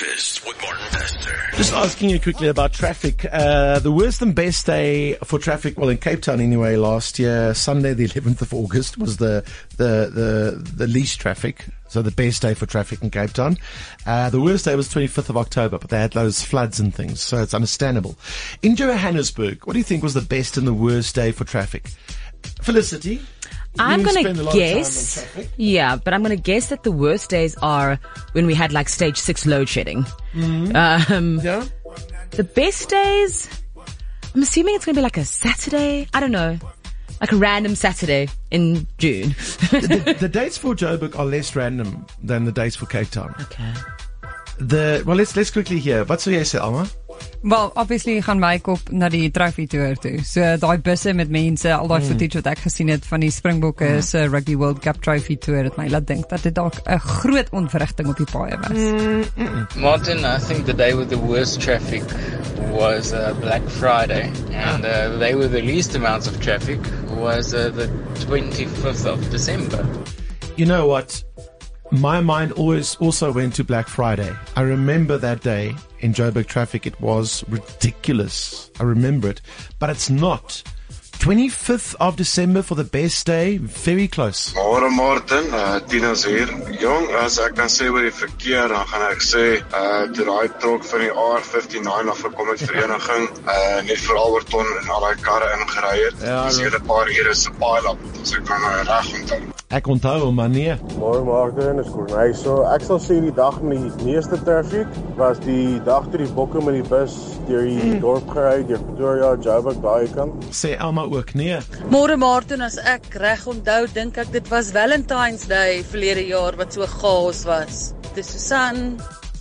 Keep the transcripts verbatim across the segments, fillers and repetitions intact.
Breakfast with Martin Bester. Just asking you quickly about traffic. Uh, the worst and best day for traffic, well, in Cape Town anyway, last year, Sunday the eleventh of August was the, the, the, the least traffic. So the best day for traffic in Cape Town. Uh, the worst day was twenty-fifth of October, but they had those floods and things, so it's understandable. In Johannesburg, what do you think was the best and the worst day for traffic? Felicity? I'm going to guess, yeah, but I'm going to guess that the worst days are when we had like stage six load shedding. Mm-hmm. Um, yeah. The best days, I'm assuming it's going to be like a Saturday. I don't know. Like a random Saturday in June. the, the, the dates for Joburg are less random than the dates for Cape Town. Okay. The, well, let's, let's quickly hear. Wat sou jy sê, Alma? Wel, obviously gaan my kop na die trophy tour toe. So daai busse met mense, al daai mm. footage wat ek gesien het van die Springbokke mm. se Rugby World Cup trophy tour, het my laat dink dat dit dalk 'n groot ontwrigting op die paaie was. Mm. Mm. Martin, I think the day with the worst traffic was uh, Black Friday, and uh, the day with the least amounts of traffic was uh, the twenty-fifth of December. You know what? My mind always also went to Black Friday. I remember that day in Joburg traffic. It was ridiculous. I remember it. But it's not. twenty-fifth of December for the best day. Very close. Môre Martin, uh, Tina's hier. Jong, as ek kan sê oor die verkeer, dan gaan ek sê, uh, toe daai trok van die R vyfty-nine afgekom het vereniging, uh, net vir Alberton en al die karre ingery het. Ja, dis hier 'n paar ure se pile-up. So ek kan uh, reg onthou. Ek onthou, maar nee. Môre Martin, is Corneille. So, ek sal sê die dag met die meeste traffic was die dag toe die bokke met die bus deur die mm. dorp gery, deur Pretoria, Joburg, daai kant. Sê Alma ook, nee. Môre Martin, as ek reg onthou, dink ek dit was Valentine's Day verlede jaar wat so chaos was. Dis Susan.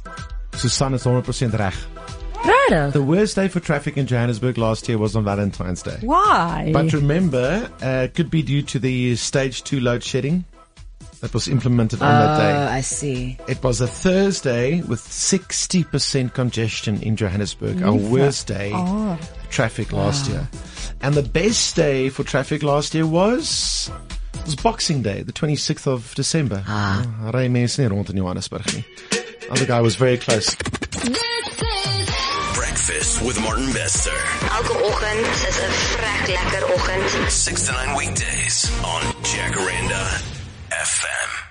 Susan is one hundred percent reg. Right. The worst day for traffic in Johannesburg last year was on Valentine's Day. Why? But remember, uh, it could be due to the stage two load shedding that was implemented on oh, that day. Oh, I see. It was a Thursday with sixty percent congestion in Johannesburg. Our worst day oh. traffic wow. last year. And the best day for traffic last year was was Boxing Day, the twenty-sixth of December. Ah. Oh, ry mense nie rond in Johannesburg nie. Other guy was very close. Breakfast with Martin Bester. Elke oggend is 'n vrek lekker oggend. six to nine weekdays on Jacaranda F M.